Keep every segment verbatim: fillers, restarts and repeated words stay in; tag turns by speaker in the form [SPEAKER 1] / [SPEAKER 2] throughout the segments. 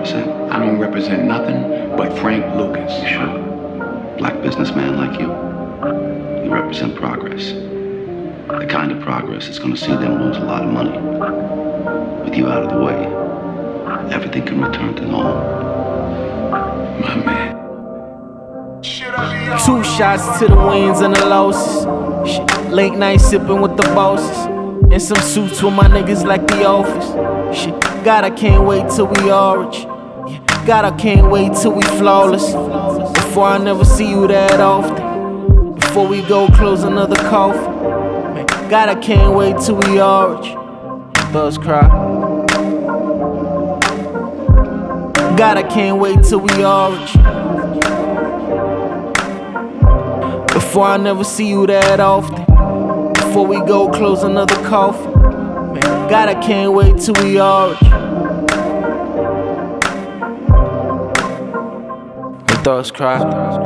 [SPEAKER 1] represent?
[SPEAKER 2] I don't represent nothing but Frank Lucas.
[SPEAKER 1] You sure? Black businessman like you? You represent progress. The kind of progress that's gonna see them lose a lot of money. With you out of the way, everything can return to normal.
[SPEAKER 2] My man.
[SPEAKER 3] Two shots to the wins and the losses. Shit. Late night sipping with the bosses. In some suits with my niggas like the office. Shit. God, I can't wait till we orange. Yeah. God, I can't wait till we flawless. Before I never see you that often. Before we go close another coffin. Man, God, I can't wait till we orange. Thugs cry. God, I can't wait till we orange. Before I never see you that often. Before we go close another coffin. Man, God, I can't wait till we orange. The thugs cry.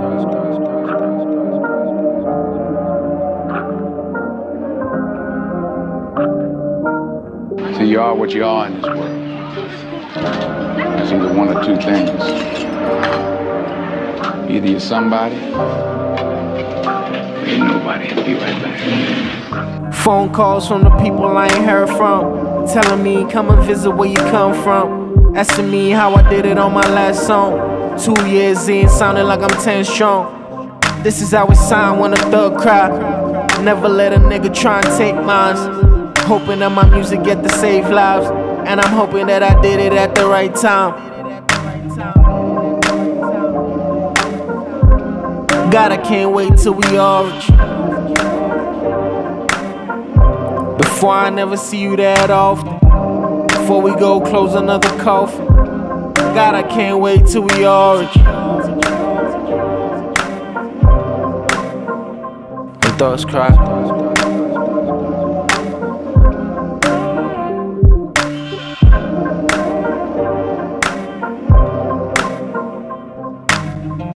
[SPEAKER 2] See, you are what you are in this world. It's either one or two things. Either you're somebody, or you're nobody. I'll be right back.
[SPEAKER 3] Phone calls from the people I ain't heard from, telling me come and visit where you come from, asking me how I did it on my last song. Two years in, sounding like I'm ten strong. This is how it sound when a thug cry. Never let a nigga try and take mine. Hoping that my music get to save lives, and I'm hoping that I did it at the right time. God, I can't wait till we orange. Before I never see you that often. Before we go close another coffin. God, I can't wait till we orange. The thugs cry.